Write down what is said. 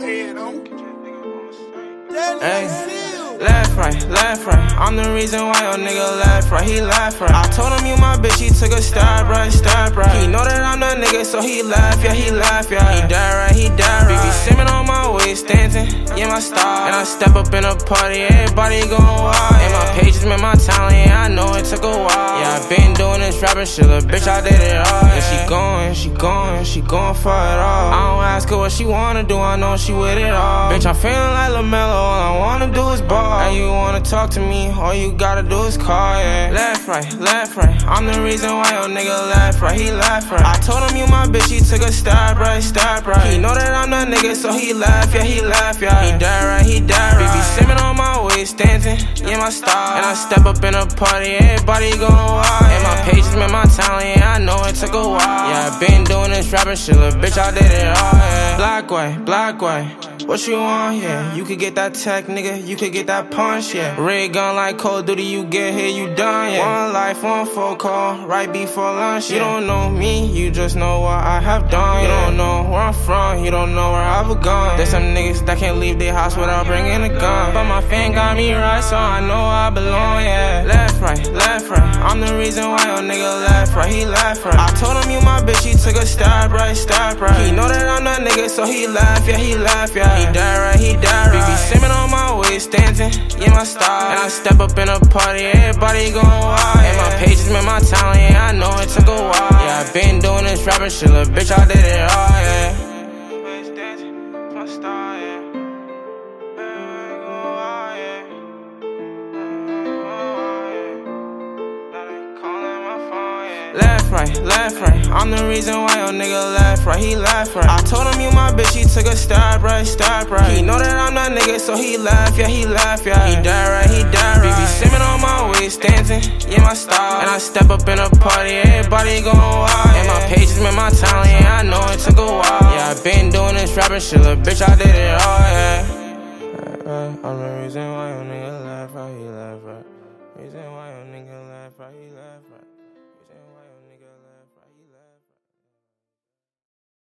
Hey, laugh right. I'm the reason why your nigga laugh right. He laugh right. I told him you my bitch, he took a stab right. He know that I'm the nigga, so he laugh, yeah. He died right. BB Simmons on my waist, dancing, yeah, my style. And I step up in a party, everybody going wild. And my pages met my talent, yeah, I know it took a while. Yeah, I been doing this rapping shit, little bitch, I did it all. Yeah, she going for it all. I don't ask her what she wanna do, I know she with it all. Bitch, I'm feeling like LaMelo, all I wanna do is ball. And you wanna talk to me, all you gotta do is call, yeah. Laugh right. I'm the reason why your nigga laugh right. He laugh right. I told him you my bitch, he took a stab right. He know that I'm the nigga, so he laugh, yeah. He died right. BB Simmons on my waist, dancing, yeah, my style. And I step up in a party, everybody going wild. And my pages met my talent, yeah, I know it took a while. Yeah, I been doing this rapping shit, little bitch, I did it all, yeah. Black white, what you want, yeah? You could get that tech, nigga, you could get that punch, yeah. Red gun like Call of Duty, you get here, you done, yeah. One life, one phone call, right before lunch, yeah. You don't know me, you just know what I have done. You don't know where I'm from, you don't know where I've gone. There's some niggas that can't leave their house without bringing a gun. But my fan got me right, so I know I belong, yeah. Laugh right, I'm the reason why your nigga laugh right. He laugh right. I told him you my bitch, he took a stab right. He know that I'm the nigga, so he laugh, yeah. He died right. BB Simmons on my waist, dancing, yeah, my style. And I step up in a party, everybody going wild. And my pages met my talent, yeah, I know it took a while. Yeah, I been doing this rapping shit, little bitch, I did it all, yeah. My style, yeah. Laugh right. I'm the reason why your nigga laugh right. He laugh right. I told him you my bitch, he took a stab right. He know that I'm the nigga, so he laugh, yeah. He died right. BB Simmons on my waist, dancing, yeah, my style. And I step up in a party, everybody going wild. And my pages met my talent, yeah, I know it took a while. Yeah, I been doing this rapping shit, little bitch, I did it all, yeah. I'm the reason why your nigga laugh right. He laugh right. Reason why your nigga laugh right. He laugh right. Reason why your nigga